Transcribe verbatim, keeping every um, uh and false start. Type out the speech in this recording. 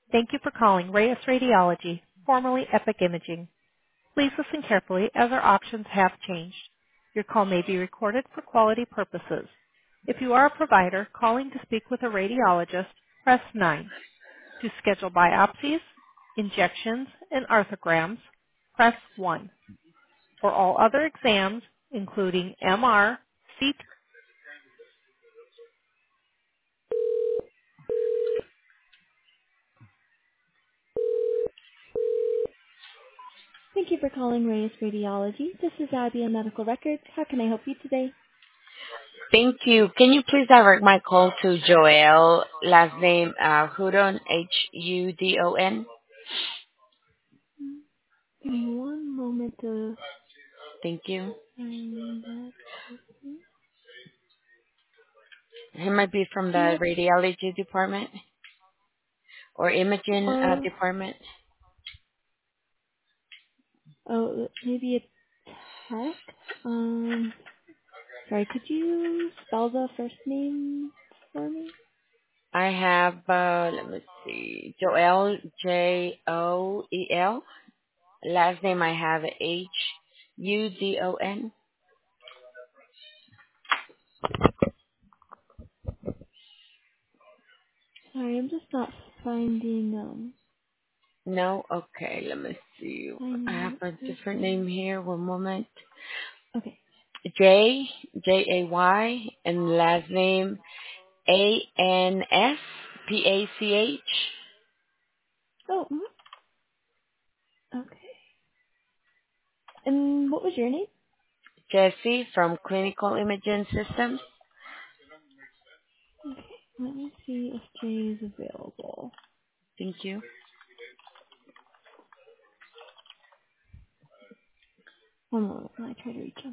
Thank you for calling Reyes Radiology, formerly Epic Imaging. Please listen carefully as our options have changed. Your call may be recorded for quality purposes. If you are a provider calling to speak with a radiologist, press nine. To schedule biopsies, injections, and arthrograms, press one. For all other exams, including M R, C T. Thank you for calling Reyes Radiology. This is Abby, a medical record. How can I help you today? Thank you. Can you please direct my call to Joel, last name uh, Hudon, H U D O N? Give me one moment to Thank you. find that. He might be from Do you the have, radiology department or imaging uh, uh, department. oh, maybe a tech? Um, sorry, could you spell the first name for me? I have, uh, let me see, Joel, J O E L. Last name I have H U D O N. Sorry, I'm just not finding, um, No? Okay, let me see. I have finding a it. different name here. One moment. Okay. J, J A Y, and last name A N S P A C H. Oh, mhm. Okay. And what was your name? Jesse from Clinical Imaging Systems. Okay, let me see if Jay is available. Thank you. One moment while I try to reach him.